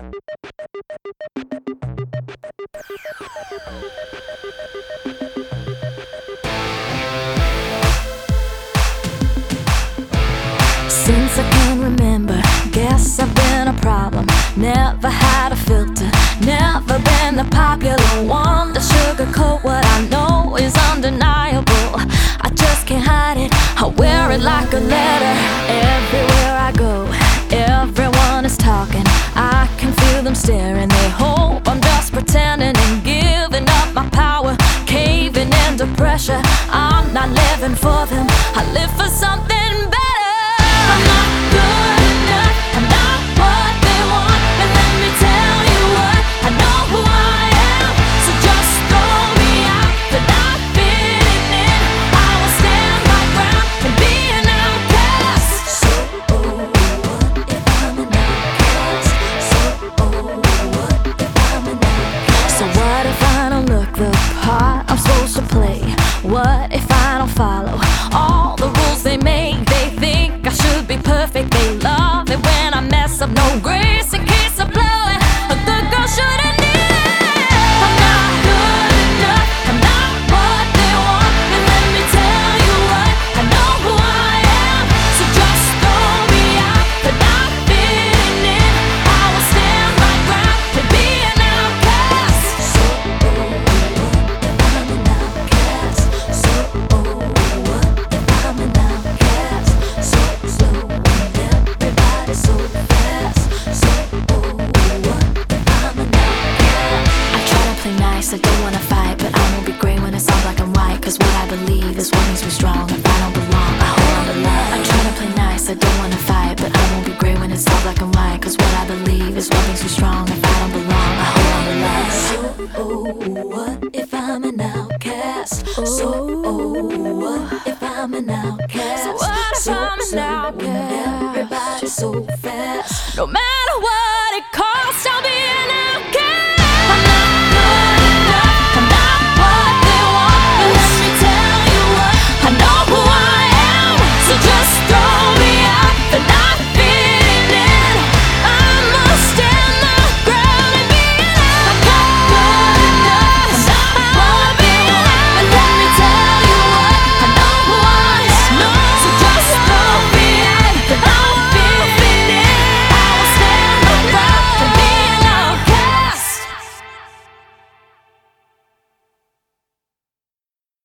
Since I can remember, guess I've been a problem. Never had a filter, never been the popular one to sugarcoat what I know is undeniable. I just can't hide it, I wear it like a letter. Everywhere I go, everyone is talking. I can feel them staring, they hope I'm just pretending and giving up my power, caving into pressure. I'm not living for them, I live for something better. I'm not good enough, I'm not what they want. And let me tell you what, I know who I am. So just throw me out for not fitting in. I will stand my ground and be an outcast. So what if I'm an outcast? So what if I'm an outcast? So what if I don't look the part I'm supposed to play? What if I don't follow all the rules they make? They think I should be perfect, they love it when I mess up. No grace in case I blow it, a good girl shouldn't need it. I'm not good enough, I'm not what they want. And let me tell you what, I know who I am. So just throw me out for not fitting in. I will stand my ground and be an outcast. So what if I'm an outcast? So what if I'm an outcast? So slow and everybody so fast. So what if I'm an outcast? I try to play nice, I don't wanna fight, but I won't be great when it's all black and white. Cause what I believe is what makes me strong. If I don't belong, I hold on to love. I try to play nice, I don't wanna fight, but I won't be great when it's all black and white. Cause what I believe is what makes me strong. If I don't belong, I hold on to love. So what if I'm an outcast? So what if I'm an outcast? So what if I'm an outcast? Everybody's so fast. No matter what